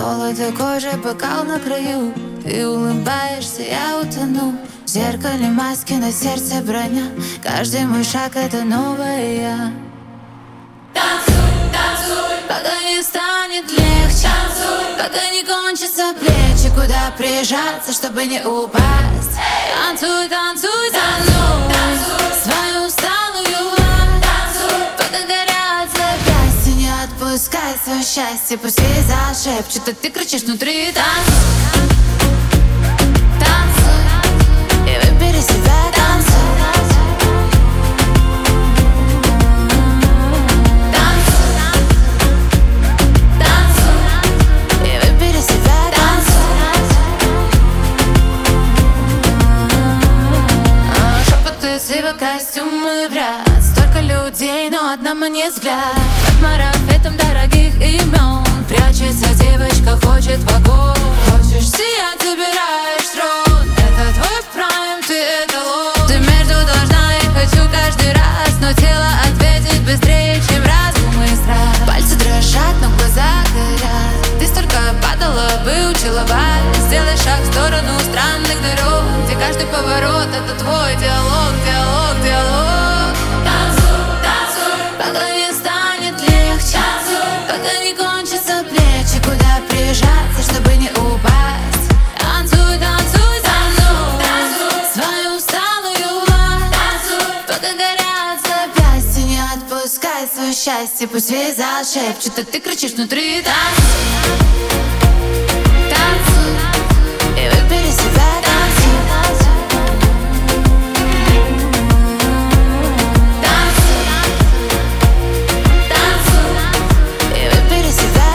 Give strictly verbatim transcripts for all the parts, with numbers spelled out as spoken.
Золото кожи, бокал на краю. Ты улыбаешься, я утону. В зеркале маски, на сердце броня. Каждый мой шаг — это новая я. Танцуй, танцуй, пока не станет легче. танцуй, пока не кончатся плечи. Куда прижаться, чтобы не упасть. Танцуй, танцуй, танцуй, танцуй, свою усталую власть. танцуй, пока горят запястья. Не отпускай свое счастье. Пусть весь зал шепчет, а ты кричишь внутри. Танцуй, танцуй, и выбери себя. Танцуй, костюмы в ряд. Столько людей, но одному не взгляд. Под марафетом дорогих имен прячется девочка, хочет в огонь. Хочешь сиять, забираешь трон. Это твой прайм, ты эталон. Ты между должна и хочу каждый раз. Но тело ответит быстрее, чем разум и страх. Пальцы дрожат, но глаза горят. Ты столько падала, выучила вас. Сделай шаг в сторону странных дорог, где каждый поворот — это твой диалог, диалог, диалог. танцуй, танцуй, Пока не станет легче, танцуй, пока не кончатся плечи. Куда прижаться, чтобы не упасть. Танцуй, танцуй, танцуй, танцуй, свою усталую власть. танцуй, пока горят запястья. Не отпускай свое счастье. Пусть весь зал шепчет, а ты кричишь внутри. Танцуй, танцуй, и выбери себя. Танцуй, танцуй, танцуй, и выбери себя.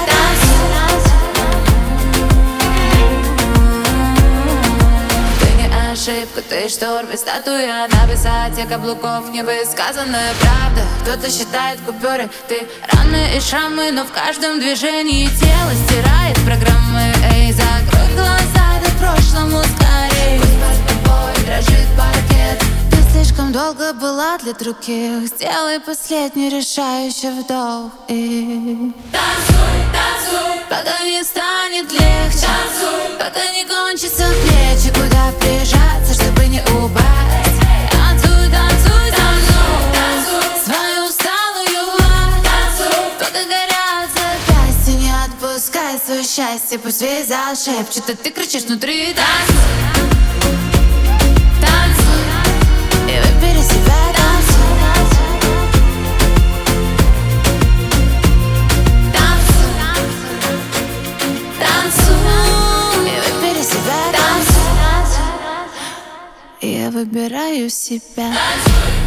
Ты не ошибка, ты шторм и статуя на высоте каблуков. Невысказанная правда. Кто-то считает купюры, ты раны и шрамы, но в каждом движении тело стирает программы. Эй, закрой глаза, да прошлому скорей. Пусть под тобой дрожит паркет. Ты слишком долго была для других. Сделай последний решающий вдох и танцуй, танцуй, пока не станет легче, танцуй, пока не кончатся плечи. Куда прижаться, чтобы не упасть. Танцуй, танцуй, танцуй, танцуй, свою усталую власть. танцуй, пока горят запястья. Не отпускай свое счастье. Пусть весь зал шепчет, а ты кричишь внутри. Танцуй, танцуй, и выбери себя. Танцуй, танцуй, танцуй, и выбери себя. Танцуй, я выбираю себя. танцуй.